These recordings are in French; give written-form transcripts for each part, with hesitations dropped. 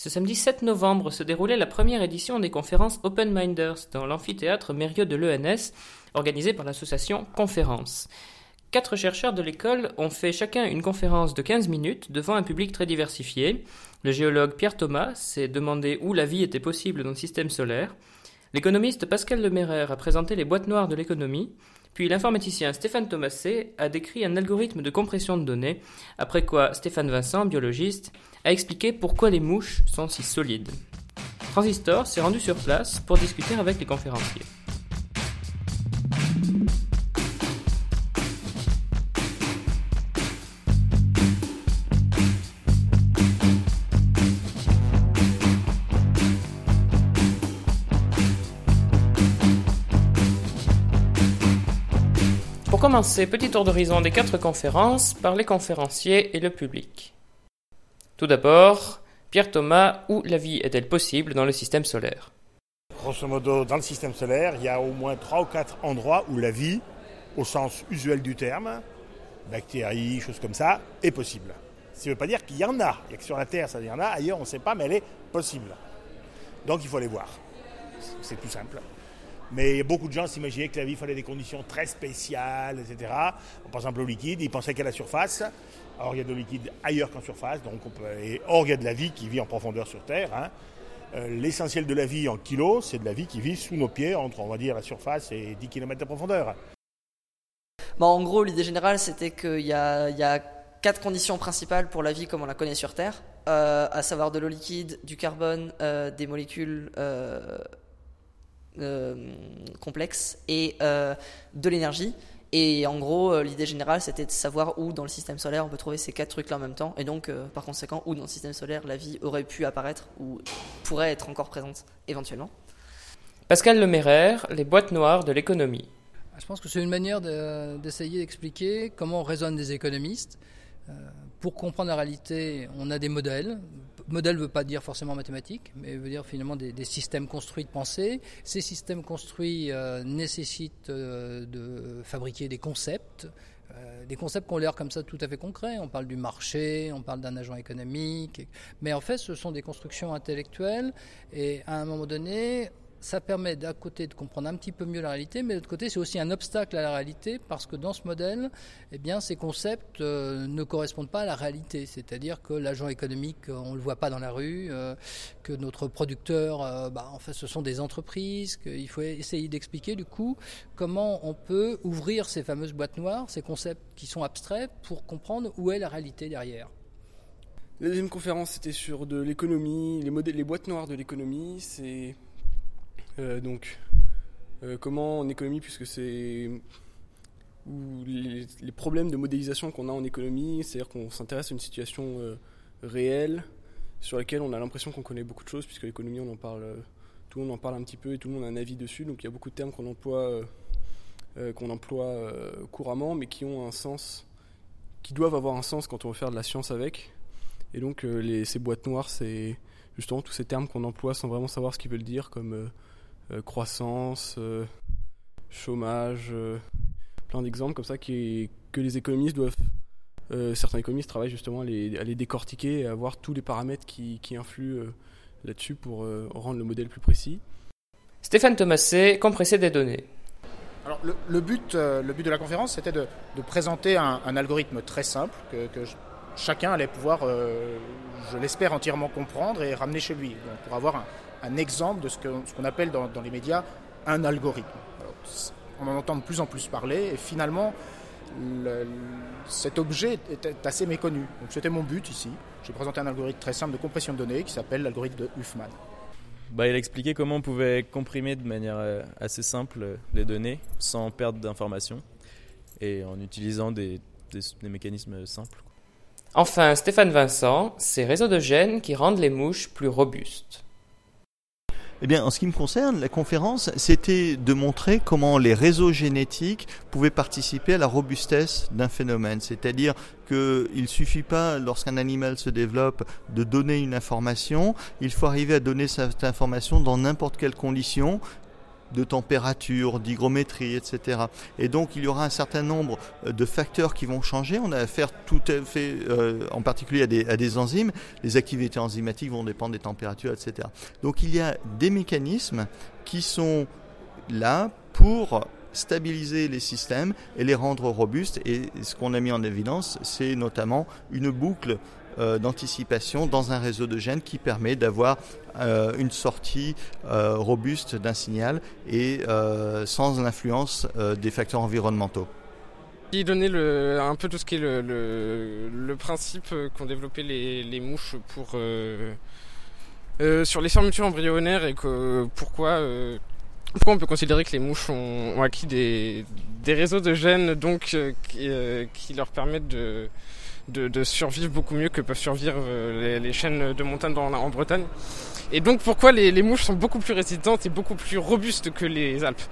Ce samedi 7 novembre se déroulait la première édition des conférences Open Minders dans l'amphithéâtre Mérieux de l'ENS, organisée par l'association Conférence. 4 chercheurs de l'école ont fait chacun une conférence de 15 minutes devant un public très diversifié. Le géologue Pierre Thomas s'est demandé où la vie était possible dans le système solaire. L'économiste Pascal Lemairer a présenté les boîtes noires de l'économie. Puis l'informaticien Stéphane Thomassé a décrit un algorithme de compression de données, après quoi Stéphane Vincent, biologiste, a expliqué pourquoi les mouches sont si solides. Transistor s'est rendu sur place pour discuter avec les conférenciers. Pour commencer, petit tour d'horizon des 4 conférences par les conférenciers et le public. Tout d'abord, Pierre Thomas, où la vie est-elle possible dans le système solaire ? Grosso modo, dans le système solaire, il y a au moins 3 ou 4 endroits où la vie, au sens usuel du terme, bactéries, choses comme ça, est possible. Ça ne veut pas dire qu'il y en a. Il y a que sur la Terre, ça y en a. Ailleurs, on ne sait pas, mais elle est possible. Donc il faut aller voir. C'est plus simple. Mais beaucoup de gens s'imaginaient que la vie, il fallait des conditions très spéciales, etc. Par exemple, au liquide, ils pensaient qu'à la surface. Alors, il y a de liquide ailleurs qu'en surface. Or, il y a de la vie qui vit en profondeur sur Terre. L'essentiel de la vie en kilos, c'est de la vie qui vit sous nos pieds, entre, on va dire, la surface et 10 km de profondeur. En gros, l'idée générale, c'était qu'il y a 4 conditions principales pour la vie comme on la connaît sur Terre, à savoir de l'eau liquide, du carbone, des molécules complexes et de l'énergie. Et en gros, l'idée générale, c'était de savoir où dans le système solaire on peut trouver ces 4 trucs-là en même temps. Et donc, par conséquent, où dans le système solaire la vie aurait pu apparaître ou pourrait être encore présente éventuellement. Pascal Lemairer, les boîtes noires de l'économie. Je pense que c'est une manière d'essayer d'expliquer comment raisonnent des économistes. Pour comprendre la réalité, on a des modèles. Modèle ne veut pas dire forcément mathématiques, mais veut dire finalement des systèmes construits de pensée. Ces systèmes construits nécessitent de fabriquer des concepts qui ont l'air comme ça tout à fait concrets. On parle du marché, on parle d'un agent économique, mais en fait ce sont des constructions intellectuelles et à un moment donné, ça permet d'un côté de comprendre un petit peu mieux la réalité, mais de l'autre côté, c'est aussi un obstacle à la réalité parce que dans ce modèle, ces concepts ne correspondent pas à la réalité. C'est-à-dire que l'agent économique, on ne le voit pas dans la rue, que notre producteur, en fait, ce sont des entreprises, qu'il faut essayer d'expliquer du coup comment on peut ouvrir ces fameuses boîtes noires, ces concepts qui sont abstraits, pour comprendre où est la réalité derrière. La deuxième conférence, c'était sur de l'économie, les boîtes noires de l'économie, c'est... comment en économie, puisque c'est les problèmes de modélisation qu'on a en économie, c'est-à-dire qu'on s'intéresse à une situation réelle sur laquelle on a l'impression qu'on connaît beaucoup de choses, puisque l'économie, tout le monde en parle un petit peu et tout le monde a un avis dessus, donc il y a beaucoup de termes qu'on emploie couramment, mais qui ont un sens, qui doivent avoir un sens quand on veut faire de la science avec. Et donc ces boîtes noires, c'est justement tous ces termes qu'on emploie sans vraiment savoir ce qu'ils veulent dire, comme croissance, chômage, plein d'exemples comme ça que les économistes doivent... certains économistes travaillent justement à les décortiquer et à voir tous les paramètres qui influent là-dessus pour rendre le modèle plus précis. Stéphane Thomassé, compresser des données. Alors le but de la conférence, c'était de présenter un algorithme très simple que chacun allait pouvoir, je l'espère, entièrement comprendre et ramener chez lui. Donc, pour avoir un exemple de ce qu'on appelle dans les médias un algorithme. Alors, on en entend de plus en plus parler et finalement cet objet est assez méconnu. Donc c'était mon but ici. J'ai présenté un algorithme très simple de compression de données qui s'appelle l'algorithme de Huffman. Il a expliqué comment on pouvait comprimer de manière assez simple les données sans perdre d'informations et en utilisant des mécanismes simples. Enfin, Stéphane Vincent, ces réseaux de gènes qui rendent les mouches plus robustes. En ce qui me concerne, la conférence, c'était de montrer comment les réseaux génétiques pouvaient participer à la robustesse d'un phénomène. C'est-à-dire qu'il ne suffit pas, lorsqu'un animal se développe, de donner une information. Il faut arriver à donner cette information dans n'importe quelle condition, de température, d'hygrométrie, etc. Et donc il y aura un certain nombre de facteurs qui vont changer. On a affaire tout à fait, en particulier à des enzymes. Les activités enzymatiques vont dépendre des températures, etc. Donc il y a des mécanismes qui sont là pour stabiliser les systèmes et les rendre robustes. Et ce qu'on a mis en évidence, c'est notamment une boucle d'anticipation dans un réseau de gènes qui permet d'avoir une sortie robuste d'un signal et sans l'influence des facteurs environnementaux. Il donnait un peu tout ce qui est le principe qu'ont développé les mouches pour sur les fermetures embryonnaires et que pourquoi on peut considérer que les mouches ont acquis des réseaux de gènes donc qui leur permettent de survivre beaucoup mieux que peuvent survivre les chênes de montagne en Bretagne. Et donc pourquoi les mouches sont beaucoup plus résistantes et beaucoup plus robustes que les Alpes.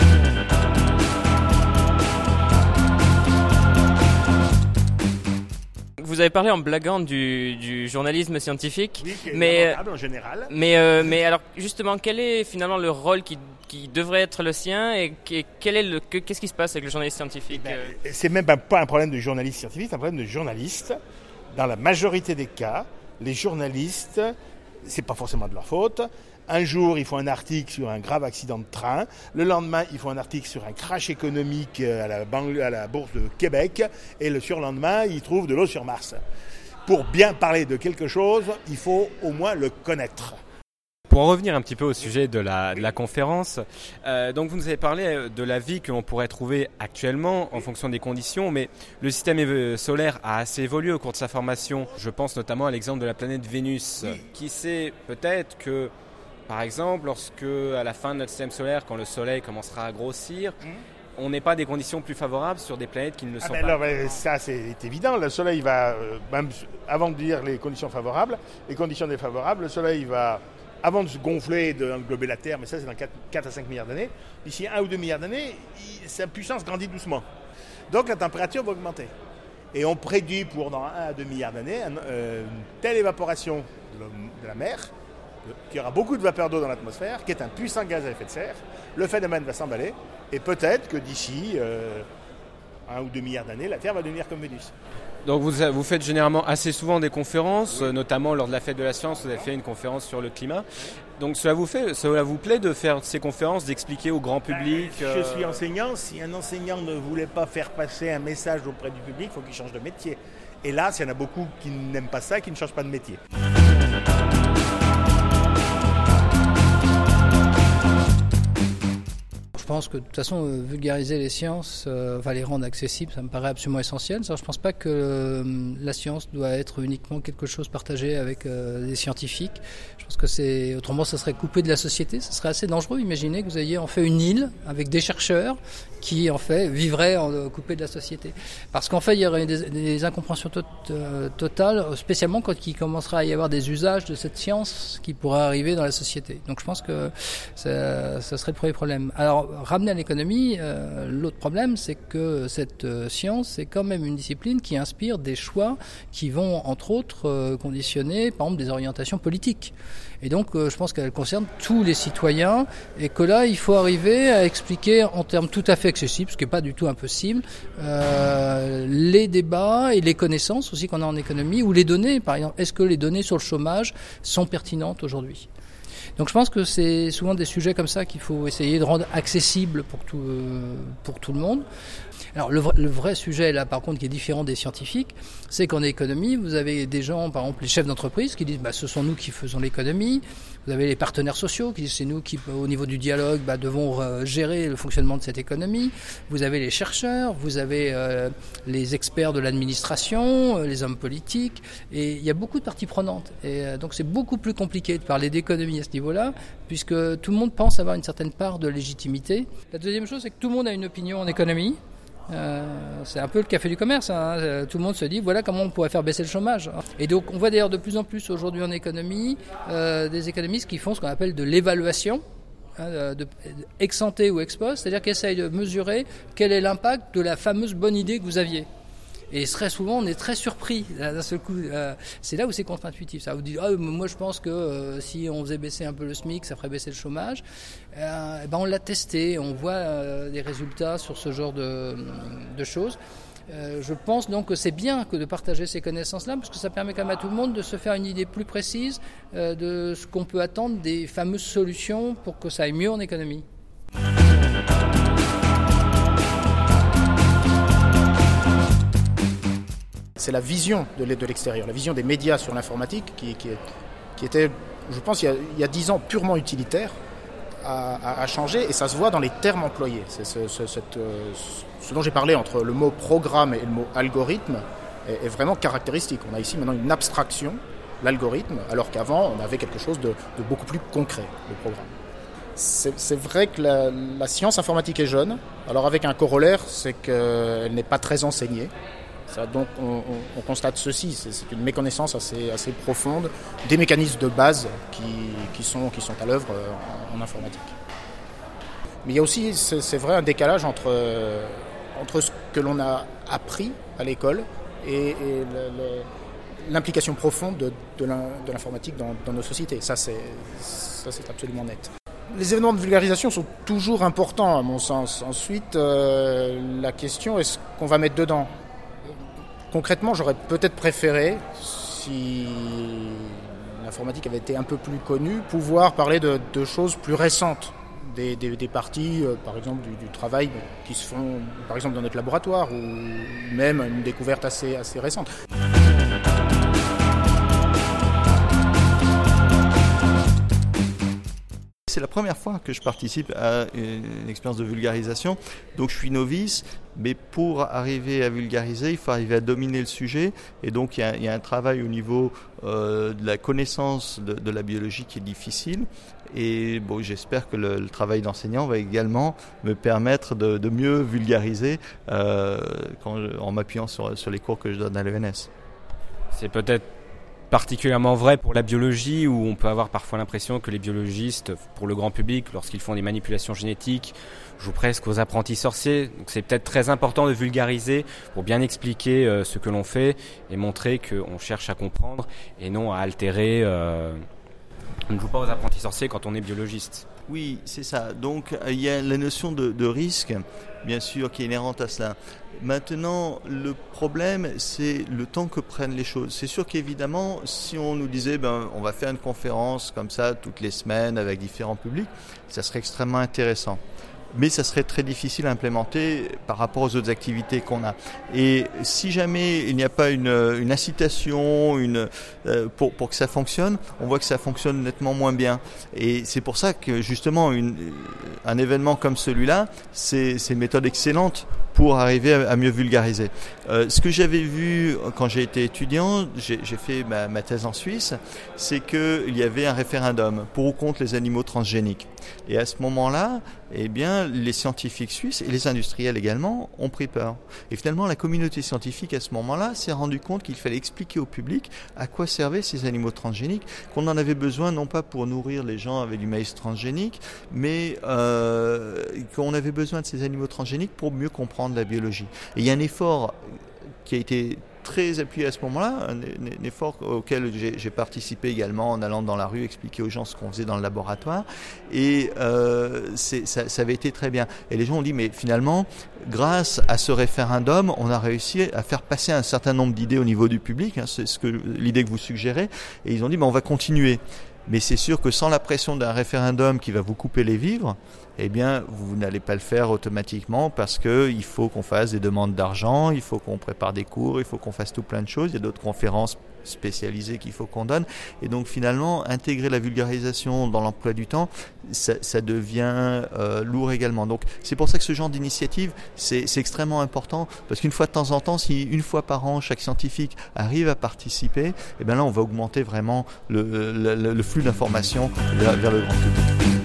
Vous avez parlé en blaguant du journalisme scientifique, Oui, qui est mais lamentable en général. mais alors justement quel est finalement le rôle qui devrait être le sien et qu'est-ce qui se passe avec le journaliste scientifique? C'est même pas un problème de journaliste scientifique, c'est un problème de journaliste. Dans la majorité des cas, les journalistes, c'est pas forcément de leur faute. Un jour, ils font un article sur un grave accident de train. Le lendemain, ils font un article sur un crash économique à la bourse de Québec. Et le surlendemain, ils trouvent de l'eau sur Mars. Pour bien parler de quelque chose, il faut au moins le connaître. Pour en revenir un petit peu au sujet de la conférence, donc vous nous avez parlé de la vie que l'on pourrait trouver actuellement en fonction des conditions, mais le système solaire a assez évolué au cours de sa formation. Je pense notamment à l'exemple de la planète Vénus. Qui sait peut-être que, par exemple, lorsque à la fin de notre système solaire, quand le Soleil commencera à grossir, on n'est pas des conditions plus favorables sur des planètes qui ne le sont pas. Alors, ça, c'est évident. Le Soleil va, même avant de dire les conditions favorables, les conditions défavorables, le Soleil va, avant de se gonfler et d'englober la Terre, mais ça c'est dans 4 à 5 milliards d'années, d'ici 1 ou 2 milliards d'années, sa puissance grandit doucement. Donc la température va augmenter. Et on prédit pour dans 1 à 2 milliards d'années une telle évaporation de la mer, qu'il y aura beaucoup de vapeur d'eau dans l'atmosphère, qui est un puissant gaz à effet de serre. Le phénomène va s'emballer, et peut-être que d'ici 1 ou 2 milliards d'années, la Terre va devenir comme Vénus. Donc vous faites généralement assez souvent des conférences, notamment lors de la fête de la science, vous avez fait une conférence sur le climat. Donc cela vous plaît de faire ces conférences, d'expliquer au grand public Je suis enseignant, si un enseignant ne voulait pas faire passer un message auprès du public, il faut qu'il change de métier. Et là, il y en a beaucoup qui n'aiment pas ça et qui ne changent pas de métier. Je pense que de toute façon, vulgariser les sciences, les rendre accessibles, ça me paraît absolument essentiel. Je ne pense pas que la science doit être uniquement quelque chose partagé avec des scientifiques. Je pense que autrement, ça serait coupé de la société. Ça serait assez dangereux. Imaginez que vous ayez en fait une île avec des chercheurs qui en fait vivraient coupés de la société. Parce qu'en fait, il y aurait des incompréhensions totales, spécialement quand il commencera à y avoir des usages de cette science qui pourraient arriver dans la société. Donc je pense que ça serait le premier problème. Alors, ramener à l'économie, l'autre problème, c'est que cette science, c'est quand même une discipline qui inspire des choix qui vont, entre autres, conditionner, par exemple, des orientations politiques. Et donc, je pense qu'elle concerne tous les citoyens et que là, il faut arriver à expliquer en termes tout à fait accessibles, ce qui n'est pas du tout impossible, les débats et les connaissances aussi qu'on a en économie, ou les données, par exemple. Est-ce que les données sur le chômage sont pertinentes aujourd'hui ? Donc je pense que c'est souvent des sujets comme ça qu'il faut essayer de rendre accessibles pour tout le monde. Alors le vrai sujet là par contre qui est différent des scientifiques, c'est qu'en économie vous avez des gens, par exemple les chefs d'entreprise qui disent ce sont nous qui faisons l'économie. Vous avez les partenaires sociaux qui disent c'est nous qui au niveau du dialogue devons gérer le fonctionnement de cette économie. Vous avez les chercheurs, vous avez les experts de l'administration, les hommes politiques, et il y a beaucoup de parties prenantes. Et donc c'est beaucoup plus compliqué de parler d'économie à ce niveau-là, puisque tout le monde pense avoir une certaine part de légitimité. La deuxième chose, c'est que tout le monde a une opinion en économie. C'est un peu le café du commerce, hein. Tout le monde se dit voilà comment on pourrait faire baisser le chômage. Et donc on voit d'ailleurs de plus en plus aujourd'hui en économie des économistes qui font ce qu'on appelle de l'évaluation, ex ante ou ex post, c'est-à-dire qu'ils essayent de mesurer quel est l'impact de la fameuse bonne idée que vous aviez. Et très souvent, on est très surpris d'un seul coup. C'est là où c'est contre-intuitif. Ça vous dit, moi je pense que si on faisait baisser un peu le SMIC, ça ferait baisser le chômage. On l'a testé, on voit des résultats sur ce genre de choses. Je pense donc que c'est bien de partager ces connaissances-là, parce que ça permet quand même à tout le monde de se faire une idée plus précise de ce qu'on peut attendre des fameuses solutions pour que ça aille mieux en économie. C'est la vision de l'extérieur, la vision des médias sur l'informatique qui était, je pense, il y a 10 ans, purement utilitaire, à changer, et ça se voit dans les termes employés. C'est ce dont j'ai parlé entre le mot programme et le mot algorithme est vraiment caractéristique. On a ici maintenant une abstraction, l'algorithme, alors qu'avant on avait quelque chose de beaucoup plus concret, le programme. C'est vrai que la science informatique est jeune, alors avec un corollaire, c'est qu'elle n'est pas très enseignée. Donc on constate ceci, c'est une méconnaissance assez profonde des mécanismes de base qui sont à l'œuvre en informatique. Mais il y a aussi, c'est vrai, un décalage entre ce que l'on a appris à l'école et l'implication profonde de l'informatique dans nos sociétés. Ça c'est absolument net. Les événements de vulgarisation sont toujours importants à mon sens. Ensuite, la question est ce qu'on va mettre dedans. Concrètement, j'aurais peut-être préféré, si l'informatique avait été un peu plus connue, pouvoir parler de choses plus récentes, des parties, par exemple, du travail qui se font, par exemple, dans notre laboratoire, ou même une découverte assez récente. C'est la première fois que je participe à une expérience de vulgarisation, donc je suis novice, mais pour arriver à vulgariser, il faut arriver à dominer le sujet, et donc il y a un travail au niveau de la connaissance de la biologie qui est difficile, et bon, j'espère que le travail d'enseignant va également me permettre de mieux vulgariser en m'appuyant sur les cours que je donne à l'ENS. C'est peut-être particulièrement vrai pour la biologie, où on peut avoir parfois l'impression que les biologistes, pour le grand public, lorsqu'ils font des manipulations génétiques, jouent presque aux apprentis sorciers. Donc c'est peut-être très important de vulgariser pour bien expliquer ce que l'on fait et montrer qu'on cherche à comprendre et non à altérer. On ne joue pas aux apprentis sorciers quand on est biologiste. Oui, c'est ça. Donc il y a la notion de risque, bien sûr, qui est inhérente à cela. Maintenant, le problème, c'est le temps que prennent les choses. C'est sûr qu'évidemment, si on nous disait on va faire une conférence comme ça toutes les semaines avec différents publics, ça serait extrêmement intéressant. Mais ça serait très difficile à implémenter par rapport aux autres activités qu'on a. Et si jamais il n'y a pas une incitation pour que ça fonctionne, on voit que ça fonctionne nettement moins bien. Et c'est pour ça que justement un événement comme celui-là, c'est une méthode excellente pour arriver à mieux vulgariser. Ce que j'avais vu quand j'ai été étudiant, j'ai fait ma thèse en Suisse, c'est qu'il y avait un référendum pour ou contre les animaux transgéniques. Et à ce moment-là, eh bien, les scientifiques suisses et les industriels également ont pris peur. Et finalement, la communauté scientifique à ce moment-là s'est rendu compte qu'il fallait expliquer au public à quoi servaient ces animaux transgéniques, qu'on en avait besoin non pas pour nourrir les gens avec du maïs transgénique, mais qu'on avait besoin de ces animaux transgéniques pour mieux comprendre la biologie. Et il y a un effort qui a été très appuyé à ce moment-là, un effort auquel j'ai participé également en allant dans la rue expliquer aux gens ce qu'on faisait dans le laboratoire, et ça avait été très bien. Et les gens ont dit, mais finalement, grâce à ce référendum, on a réussi à faire passer un certain nombre d'idées au niveau du public, hein, c'est l'idée que vous suggérez, et ils ont dit, on va continuer. Mais c'est sûr que sans la pression d'un référendum qui va vous couper les vivres, eh bien, vous n'allez pas le faire automatiquement parce qu'il faut qu'on fasse des demandes d'argent, il faut qu'on prépare des cours, il faut qu'on fasse tout plein de choses. Il y a d'autres conférences spécialisées qu'il faut qu'on donne. Et donc, finalement, intégrer la vulgarisation dans l'emploi du temps, ça devient lourd également. Donc, c'est pour ça que ce genre d'initiative, c'est extrêmement important parce qu'une fois de temps en temps, si une fois par an, chaque scientifique arrive à participer, eh bien là, on va augmenter vraiment le flux d'informations vers le grand public.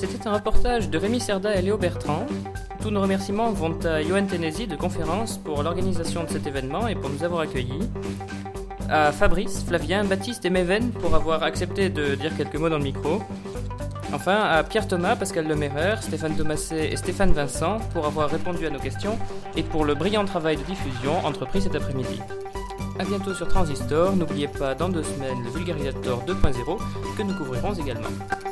C'était un reportage de Rémi Cerda et Léo Bertrand. Tous nos remerciements vont à Johan Tennesi de Conférence pour l'organisation de cet événement et pour nous avoir accueillis. À Fabrice, Flavien, Baptiste et Méven pour avoir accepté de dire quelques mots dans le micro. Enfin, à Pierre Thomas, Pascal Lemairer, Stéphane Thomasset et Stéphane Vincent pour avoir répondu à nos questions et pour le brillant travail de diffusion entrepris cet après-midi. A bientôt sur Transistor, n'oubliez pas dans 2 semaines le Vulgarisator 2.0 que nous couvrirons également.